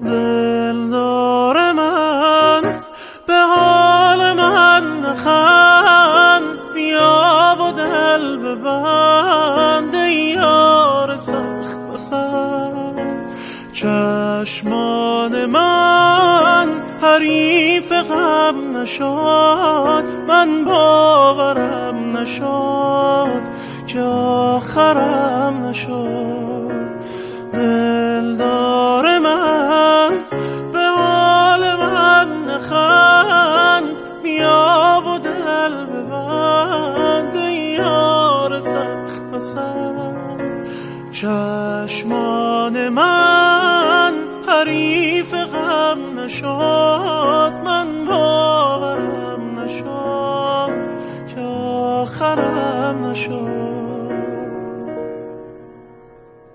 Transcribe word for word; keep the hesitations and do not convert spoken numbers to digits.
دلدار من به حال من نخند، بیا و دل ببند ای یار سخت پسند. چشمان من حریف غم نشد، من باورم نشد که آخرم نشد. دلدار من به حال من نخند، بیا و دل ببند ای یار سخت پسند. چشمان من حریف غم نشد، من باورم نشد که آخرم نشد.